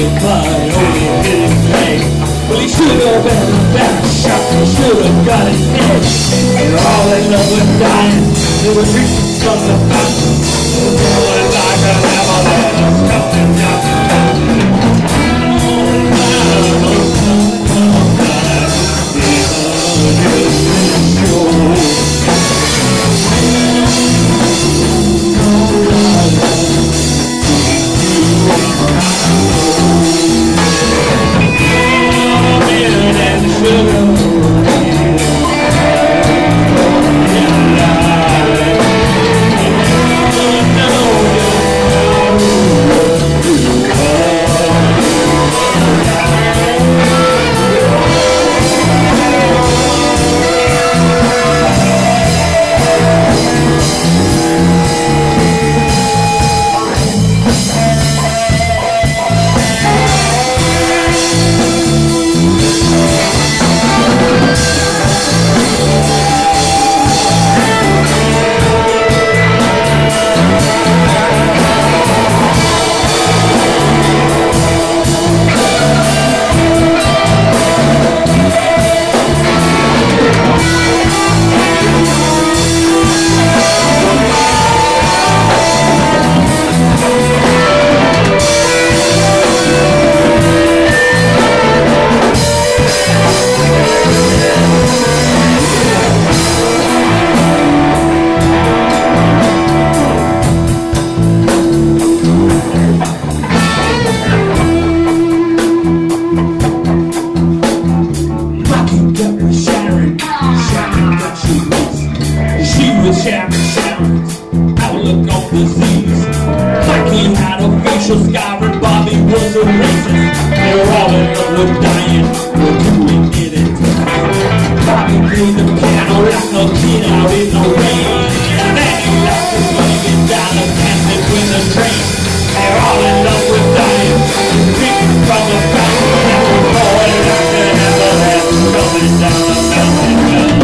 but only hit his leg. Well, he should have been a better shot, he should have got his head. They're all in love with dying, they were drinking from the fountain. Rolling like an avalanche coming down the mountain. Scarring Bobby was a racist. They were all in love with dying, we're doing it in time. Bobby played the piano like a kid out in the rain. And then he left his leg down the passage with the train. They're all in love with dying, drinking from the fountain. And we're going like an avalanche coming down the mountain.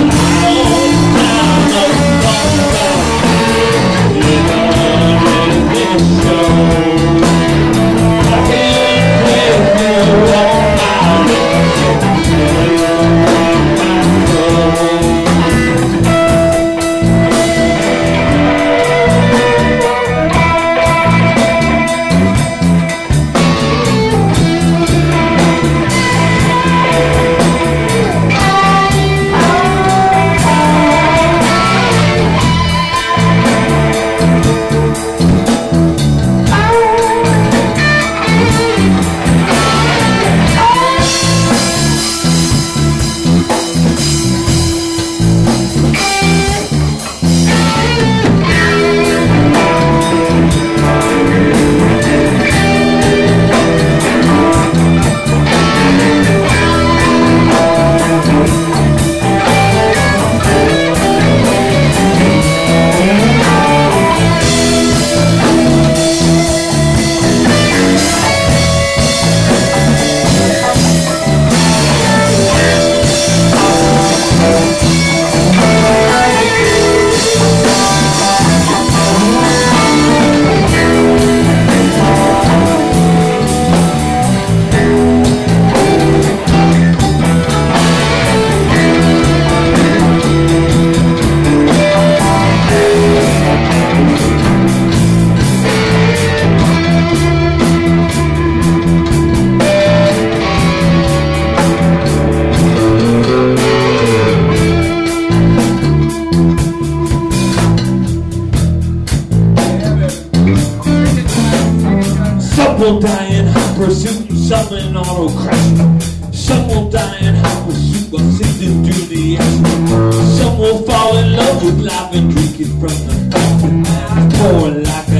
Some will die in hot pursuit, some in auto crash. Some will die in hot pursuit while sifting through the ash. Some will fall in love with life and drinking from the fountain. Pouring like a